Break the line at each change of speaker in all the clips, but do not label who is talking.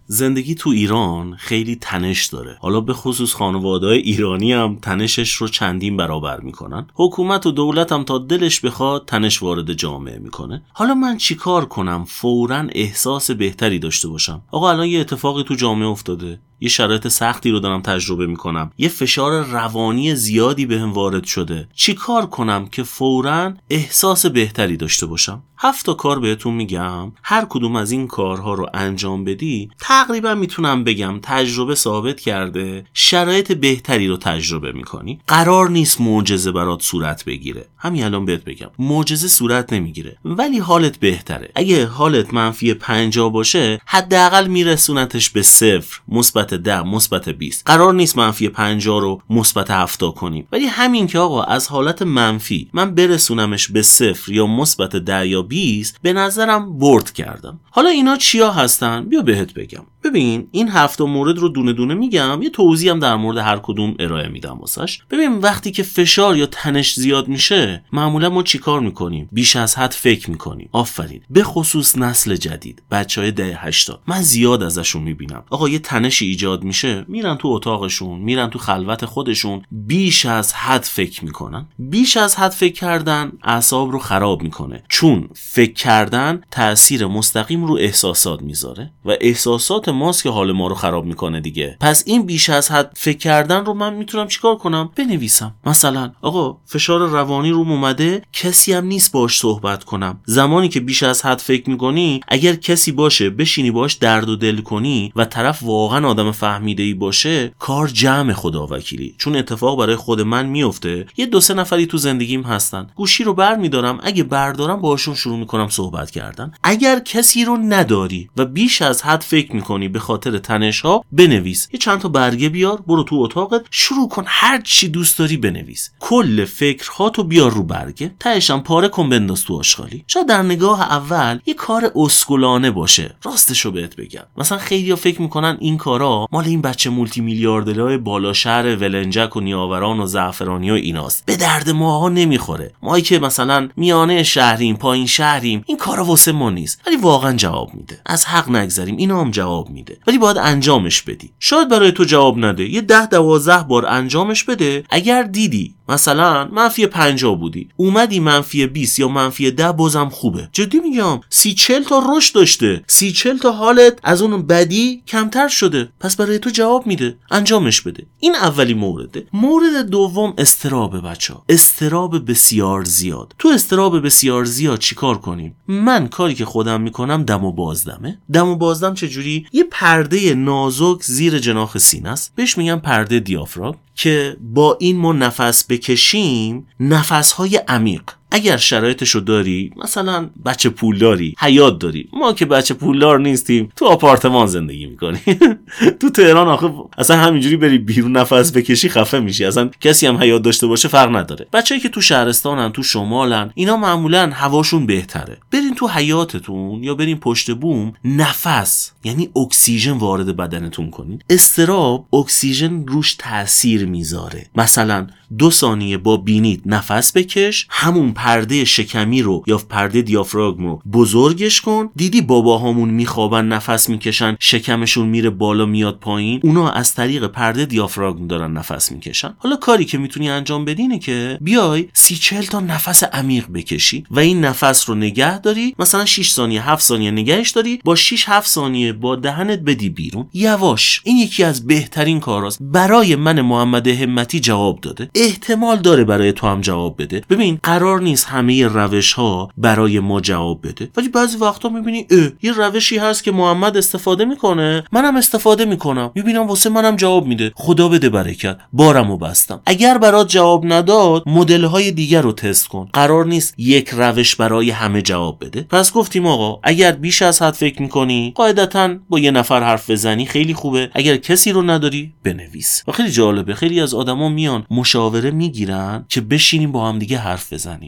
زندگی تو ایران خیلی تنش داره. حالا به خصوص خانواده‌های ایرانی هم تنشش رو چندین برابر میکنن. حکومت و دولت هم تا دلش بخواد تنش وارد جامعه میکنه. حالا من چیکار کنم فوراً احساس بهتری داشته باشم؟ آقا الان یه اتفاقی تو جامعه افتاده، یه شرایط سختی رو دارم تجربه میکنم، یه فشار روانی زیادی بهم وارد شده، چیکار کنم که فوراً احساس بهتری داشته باشم؟ 7 کار بهتون میگم. هر کدوم از این کارها رو انجام بدی تقریبا میتونم بگم تجربه ثابت کرده شرایط بهتری رو تجربه میکنی. قرار نیست معجزه برات صورت بگیره. همین الان بهت بگم معجزه صورت نمیگیره، ولی حالت بهتره. اگه حالت منفی 50 باشه حداقل میرسونتش به 0، مثبت 10، مثبت 20. قرار نیست منفی 50 رو مثبت 70 کنیم، ولی همین که آقا از حالت منفی من برسونمش به 0 یا مثبت 10 یا 20 به نظرم برد کردم. حالا اینا چیا هستن؟ بیا بهت بگم. ببین این 7 مورد رو دونه دونه میگم، یه توضیح هم در مورد هر کدوم ارائه میدم واسش. ببین وقتی که فشار یا تنش زیاد میشه معمولا ما چیکار میکنیم؟ بیش از حد فکر میکنیم. آفرین. به خصوص نسل جدید، بچهای دهه 80 من زیاد ازشون میبینم. آقا یه تنشی ایجاد میشه میرن تو اتاقشون، میرن تو خلوت خودشون، بیش از حد فکر میکنن. بیش از حد فکر کردن اعصاب رو خراب میکنه، چون فکر کردن تأثیر مستقیم رو احساسات میذاره و احساسات ماست که حال ما رو خراب میکنه دیگه. پس این بیش از حد فکر کردن رو من میتونم چیکار کنم؟ بنویسم. مثلا آقا فشار روانی روم اومده، کسی هم نیست باش صحبت کنم. زمانی که بیش از حد فکر میکنی، اگر کسی باشه بشینی باش درد و دل کنی و طرف واقعا آدم فهمیده‌ای باشه، کار جمع خداوکیلی. چون اتفاق برای خود من میفته، یه 2-3 نفری تو زندگیم هستن، گوشی رو برمیدارم، اگه بردارم باهاشون شروع میکنم صحبت کردن. اگر کسی رو نداری و بیش از حد فکر میکنی به خاطر تنش ها، بنویس. یه چند تا برگه بیار، برو تو اتاقت، شروع کن هر چی دوست داری بنویس. کل فکرهاتو بیار رو برگه، تهش هم پاره کن بنداز تو آشغالی. شاید در نگاه اول یه کار اسکولانه باشه، راستشو بهت بگم. مثلا خیلیا فکر میکنن این کارا مال این بچه مولتی میلیاردرهای بالا شهر ولنجک و نیاوران و زعفرانی و ایناست. به درد ماها نمیخوره. ما که مثلا میانه شهریم، پایین شهریم، این کارا واسه ما نیست. ولی واقعا جواب میده. از حق نگذریم، اینا هم جواب میده. ولی باید انجامش بدی. شاید برای تو جواب نده. یه 10-12 بار انجامش بده. اگر دیدی مثلا منفی 50 بودی، اومدی منفی 20 یا منفی 10، بازم خوبه. جدی میگم 30-40 تا رشد داشته، 30-40 تا حالت از اون بدی کمتر شده. پس برای تو جواب میده. انجامش بده. این اولی مورده. مورد دوم استرابه بچا. استراب بسیار زیاد. تو استراب بسیار زیاد چیکار کنیم؟ من کاری که خودم میکنم دم و بازدمه. دم و بازدم چجوری؟ یه پرده نازک زیر جناح سینه است، بهش میگم پرده دیافراگم، که با این ما نفس بکشیم، نفس‌های عمیق. اگر شرایطشو داری، مثلا بچه پولداری، حیات داری، ما که بچه پولدار نیستیم، تو آپارتمان زندگی میکنیم. تو تهران آخه اصلا همینجوری بری بیرون نفس بکشی خفه میشی. اصلا کسی هم حیات داشته باشه فرق نداره. بچه‌ای که تو شهرستانن، تو شمالن، اینا معمولا هواشون بهتره. برین تو حیاتتون یا برین پشت بوم، نفس یعنی اکسیژن وارد بدنتون کنین. استراب اکسیژن روش تاثیر میذاره. مثلا 2 ثانیه با بینیت نفس بکش، همون پرده شکمی رو یا پرده دیافراگم رو بزرگش کن. دیدی باباهامون میخوابن نفس میکشن، شکمشون میره بالا میاد پایین، اونا از طریق پرده دیافراگم دارن نفس میکشن. حالا کاری که میتونی انجام بدی اینه که بیای 30-40 تا نفس عمیق بکشی و این نفس رو نگه داری. مثلا 6 ثانیه 7 ثانیه نگهش داری، با 6-7 ثانیه با دهنت بدی بیرون یواش. این یکی از بهترین کاراست. برای من محمد همتی جواب داده، احتمال داره برای تو هم جواب بده. ببین قرار نیست همه روش ها برای ما جواب بده، ولی بعضی وقتا میبینی یه روشی هست که محمد استفاده میکنه، منم استفاده میکنم، میبینم واسه منم جواب میده. خدا بده برکت، بارمو بستم. اگر برات جواب نداد، مدل های دیگر رو تست کن. قرار نیست یک روش برای همه جواب بده. پس گفتیم آقا اگر بیش از حد فکر میکنی، قاعدتاً با یه نفر حرف بزنی خیلی خوبه. اگر کسی رو نداری، بنویس. و خیلی جالبه، خیلی از آدما میان مشاوره میگیرن که بشینیم با هم دیگه حرف بزنیم.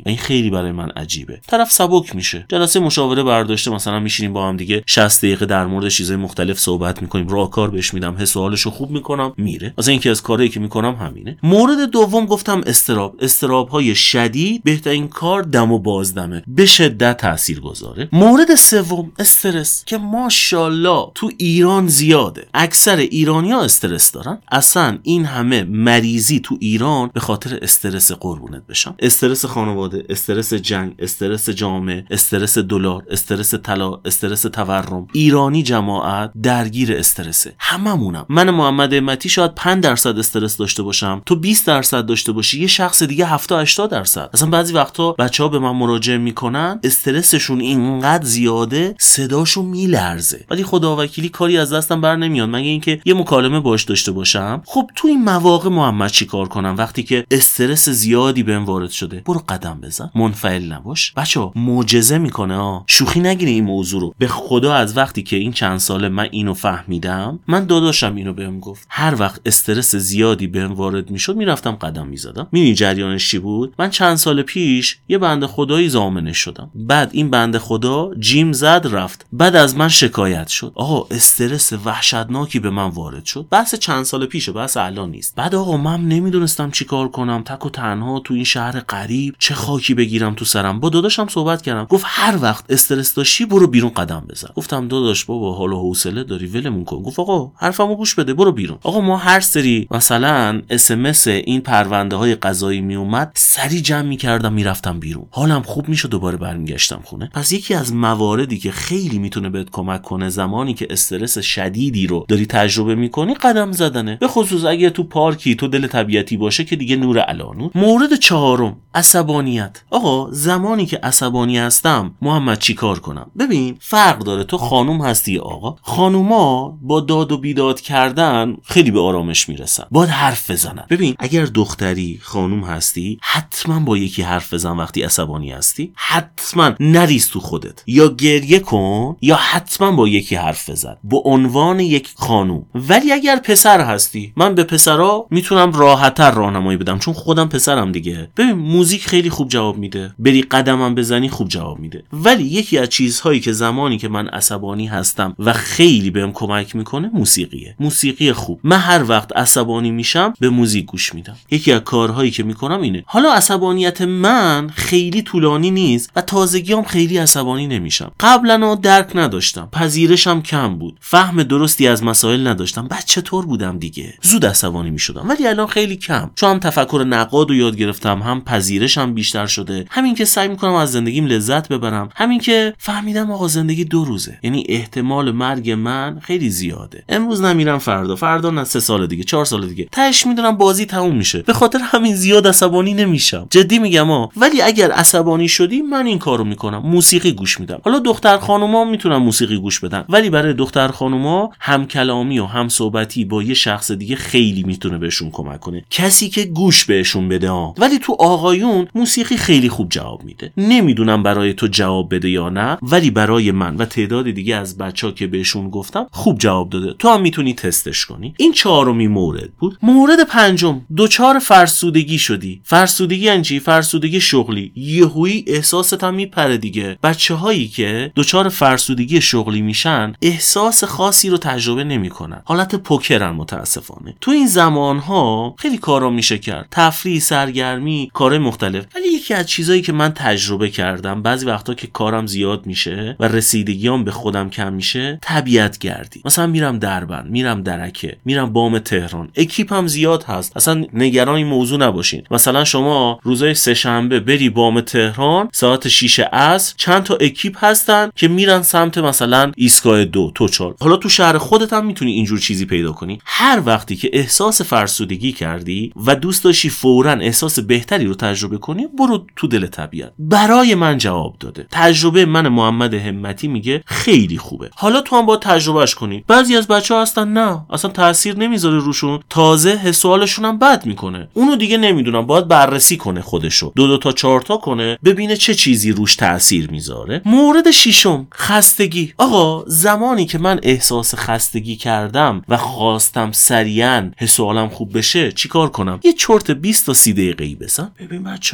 و این خیلی برای من عجیبه. طرف سبک میشه، جلسه مشاوره برداشته، مثلا میشینیم با هم دیگه 60 دقیقه در مورد چیزای مختلف صحبت میکنیم، راهکار بهش میدم، حس و حالشو خوب میکنم، میره. مثلا اینکه از کارهایی که میکنم همینه. مورد دوم گفتم استراب‌های شدید بهترین کار دم و بازدمه، به شدت تاثیرگذاره. مورد سوم استرس که ماشاءالله تو ایران زیاده، اکثر ایرانی‌ها استرس دارن. اصلا این همه مریضی تو ایران به خاطر استرس، قربونت بشم. استرس خانواده، استرس جنگ، استرس جامعه، استرس دلار، استرس طلا، استرس تورم. ایرانی جماعت درگیر استرسه، هممونم. من محمد همتی شاید 5% استرس داشته باشم، تو 20% داشته باشی، یه شخص دیگه 70-80%. اصلا بعضی وقتا بچه‌ها به من مراجعه میکنن استرسشون اینقدر زیاده صداشون میلرزه، ولی خداوکیلی کاری از دستم بر نمیاد مگه اینکه یه مکالمه باش داشته باشم. خب تو این مواقع محمد چیکار کنم وقتی که استرس زیادی بهم وارد شده؟ برو قدم بزن، منفعل نباش. بچه‌ها معجزه میکنه شوخی نگیره این موضوع رو. به خدا از وقتی که این چند ساله من اینو فهمیدم، من داداشم اینو بهم گفت، هر وقت استرس زیادی بهم وارد میشد میرفتم قدم میزدم. میدونی جریانش چی بود؟ من چند سال پیش یه بنده خدایی ضامنش شدم، بعد این بنده خدا جیم زد رفت، بعد از من شکایت شد، آقا استرس وحشتناکی به من وارد شد. بحث چند سال پیشه، بحث الان نیست. بعد آقا من نمیدونستم چیکار کنم، تک و تنها تو این شهر غریب چه خاکی بگیرم تو سرم. با داداشم صحبت کردم، گفت هر وقت استرس داشتی برو بیرون قدم بزن. گفتم داداش بابا حال و حوصله داری ولمون کن. گفت آقا حرفمو گوش بده برو بیرون. آقا ما هر سری مثلا اس این پرونده های قضایی می اومد سری جمع می‌کردم میرفتم بیرون، حالم خوب میشد، دوباره برمیگشتم خونه. پس یکی از مواردی که خیلی میتونه بهت کمک کنه زمانی که استرس شدیدی رو داری تجربه میکنی قدم زدنه، به خصوص اگه تو پارکی تو دل طبیعتی باشه که دیگه نور علانو. مورد چهارم عصبانیت. آقا زمانی که عصبانی هستم محمد چیکار کنم؟ ببین فرق داره تو خانوم هستی یا آقا. خانوما با داد و بیداد کردن خیلی به آرامش میرسن، باید حرف بزنن. ببین اگر دختری خانوم هستی حتما با یکی حرف بزن، وقتی عصبانی هستی حتما نریز تو خودت، یا گریه کن یا حتما با یکی حرف بزن به عنوان یک خانوم. ولی اگر پسر هستی، من به پسرا میتونم راحت‌تر راهنمایی بدم چون خودم پسرم دیگه. ببین موزیک خیلی خوب جواب میده، بری قدمم بزنی خوب جواب میده. ولی یکی از چیزهایی که زمانی که من عصبانی هستم و خیلی بهم کمک میکنه موسیقیه، موسیقی خوب. من هر وقت عصبانی میشم به موزیک گوش میدم. یکی از کارهایی که میکنم اینه. حالا عصبانیت من خیلی طولانی نیست و تازگیام خیلی عصبانی نمیشم. قبلا درک نداشتم، پذیرشم کم بود، فهم درستی از مسائل نداشتم، بچه طور بودم دیگه، زود عصبانی میشدم. ولی الان خیلی کم، چون هم تفکر نقاد رو یاد گرفتم، هم پذیرشم بیشتر شده، همین که سعی میکنم از زندگیم لذت ببرم، همین که فهمیدم آقا زندگی 2 روزه، یعنی احتمال مرگ من خیلی زیاده. امروز نمیرم، فردا نه، 3 سال دیگه، 4 سال دیگه تهش میدونم بازی تموم میشه. به خاطر همین زیاد عصبانی نمیشم، جدی میگم ولی اگر عصبانی شدی من این کارو میکنم، موسیقی گوش میدم. حالا دختر خانوما میتونن موسیقی گوش بدن، ولی برای دختر خانوما هم کلامی و هم صحبتی با یه شخص دیگه خیلی میتونه بهشون کمک کنه، کسی که گوش بهشون بده ولی تو آقایون موسیقی خیلی خوب جواب میده. نمیدونم برای تو جواب بده یا نه، ولی برای من و تعداد دیگه از بچا که بهشون گفتم خوب جواب داده. تو هم میتونی تستش کنی. این 4مین مورد بود. مورد 5، دوچار فرسودگی شدی. فرسودگی یعنی چی؟ فرسودگی شغلی. یهویی احساست هم میپره دیگه. بچه‌هایی که دوچار فرسودگی شغلی میشن احساس خاصی رو تجربه نمیکنن، حالت پوکرن متاسفانه. تو این زمانها خیلی کارا میشه کرد، تفریح، سرگرمی، کارهای مختلف. ولی یکی از چیزایی که من تجربه کردم بعضی وقتا که کارم زیاد میشه و رسیدگیام به خودم کم میشه، طبیعت گردی. مثلا میرم دربند، میرم درکه، میرم بام تهران، اکیپم زیاد هست، اصلا نگران این موضوع نباشین. مثلا شما روزای سه‌شنبه بری بام تهران ساعت 6 عصر، چند تا اکیپ هستن که میرن سمت مثلا ایستگاه 2 توچال. حالا تو شهر خودت هم میتونی اینجور چیزی پیدا کنی. هر وقتی که احساس فرسودگی کردی و دوست داشتی فوراً احساس بهتری رو تجربه کنی، برو تو دل طبیعت. برای من جواب داده. تجربه من محمد همتی میگه خیلی خوبه. حالا تو هم با تجربهش کنی. بعضی از بچه‌ها هستن نه، اصلا تاثیر نمیذاره روشون، تازه حس و حالشون هم بد میکنه. اونو دیگه نمیدونم، باید بررسی کنه خودشو، 2 تا 4 تا کنه ببینه چه چیزی روش تاثیر میذاره. مورد 6، خستگی. آقا زمانی که من احساس خستگی کردم و خواستم سریعا حس و حالم خوب بشه چیکار کنم؟ یه چرت 20 تا 30 دقیقه‌ای بزن. ببین بچه‌ها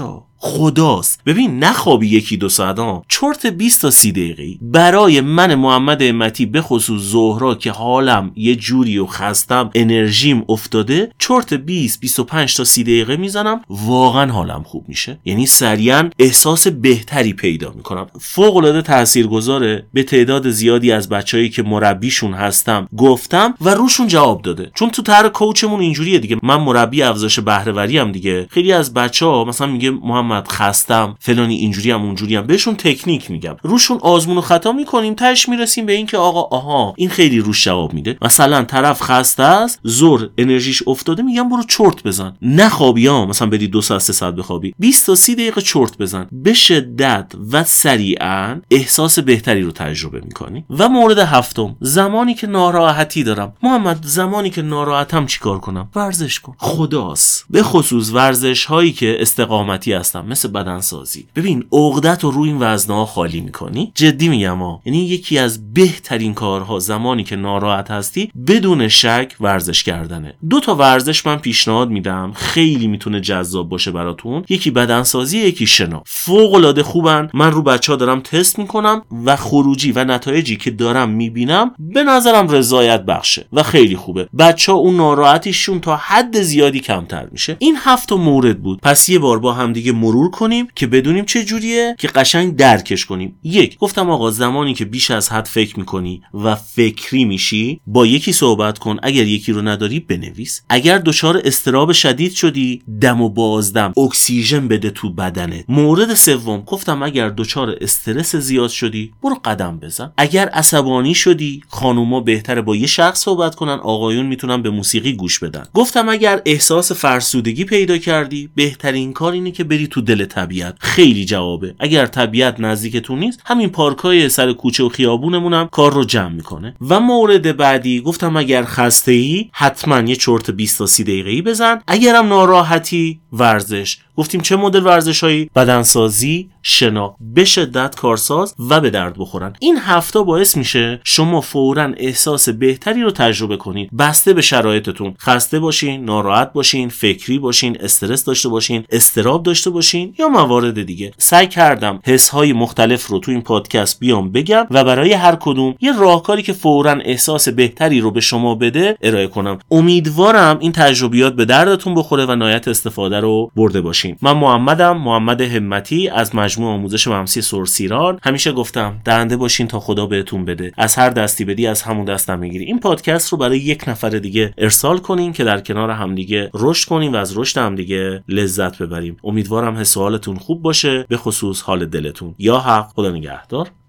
خداست. ببین نخوابی 1-2 ساعت چرت 20 تا 30 دقیقه‌ای برای من محمد همتی، به خصوص ظهرا که حالم یه جوری و خستم انرژیم افتاده، چرت 20-25 تا 30 دقیقه میزنم، واقعا حالم خوب میشه. یعنی سریعا احساس بهتری پیدا میکنم. فوق العاده تاثیرگذاره. به تعداد زیادی از بچه‌ای که مربیشون هستم گفتم و روشون جواب داده. چون تو طرح کوچمون اینجوریه دیگه، من مربی افزایش بهره‌وری ام دیگه. خیلی از بچه‌ها مثلا میگه محمد خستم فلانی، اینجوری ام اونجوری ام، بهشون تکنیک میگم، روشون آزمون و خطا میکنیم، تهش میرسیم به این که آقا آها این خیلی روش جواب میده. مثلا طرف خسته است، زور انرژیش افتاده، میگم برو چرت بزن، نخوابی مثلا بری 2 ساعت 3 ساعت بخوابی، 20 تا 30 دقیقه چرت بزن، به شدت و سریعا احساس بهتری رو تجربه میکنی. و مورد هفتم، زمانی که ناراحتی دارم. محمد زمانی که ناراحتم چیکار کنم؟ ورزش کن. خداست. به خصوص ورزش هایی که استقامتی هستن مثل بدنسازی. ببین عقدت رو روی این وزنه‌ها خالی میکنی. جدی میگم یعنی یکی از بهترین کارها زمانی که ناراحت هستی بدون شک ورزش کردنه. 2 تا ورزش من پیشنهاد میدم، خیلی میتونه جذاب باشه براتون. یکی بدنسازی، یکی شنا. فوق العاده خوبن. من رو بچه‌ها دارم تست میکنم و خروجی و نتایجی که دارم میبینم به نظرم رضایت بخشه و خیلی خوبه. بچه‌ها اون ناراحتیشون تا حد زیادی کمتر میشه. این 7 مورد بود. پس یه بار با هم دیگه مرور کنیم که بدونیم چه جوریه، که قشنگ درکش کنیم. 1، گفتم آقا زمانی که بیش از حد فکر میکنی و فکری میشی، با یکی صحبت کن. اگر یکی رو نداری بنویس. اگر دچار اضطراب شدید شدی، دم و بازدم، اکسیژن بده تو بدنت. مورد 3، گفتم اگر دچار استرس زیاد شدی، برو قدم بزن. اگر عصبانی شدی، خانوما بهتره با یه شخص صحبت کنن، آقایون میتونن به موسیقی گوش بدن. گفتم اگر احساس فرسودگی پیدا کردی، بهترین کار اینه که بری تو دل طبیعت. خیلی جوابه. اگر طبیعت نزدیکتون نیست، همین پارکای سر کوچه و خیابونمون هم کار رو جمع میکنه. و مورد بعدی گفتم اگر خسته‌ای حتما یه چرت 20 تا 30 دقیقه‌ای بزن. اگرم ناراحتی، ورزش. گفتیم چه مدل ورزشایی؟ بدنسازی، شنا، به شدت کارساز و به درد بخورن. این 7 باعث میشه شما فوراً احساس بهتری رو تجربه کنید، بسته به شرایطتون. خسته باشین، ناراحت باشین، فکری باشین، استرس داشته باشین، اضطراب داشته باشین یا موارد دیگه. سعی کردم حس‌های مختلف رو تو این پادکست بیام بگم و برای هر کدوم یه راهکاری که فوراً احساس بهتری رو به شما بده ارائه کنم. امیدوارم این تجربیات به دردتون بخوره و نهایت استفاده رو برده باشین. من محمد همتی از مجموعه آموزش ممسی سرسیران. همیشه گفتم دنده باشین تا خدا بهتون بده. از هر دستی بدی از همون دستم میگیری. این پادکست رو برای 1 نفر دیگه ارسال کنین که در کنار همدیگه رشد کنیم و از رشد همدیگه لذت ببریم. امیدوارم حس و حالتون خوب باشه، به خصوص حال دلتون. یا حق. خدا نگهدار.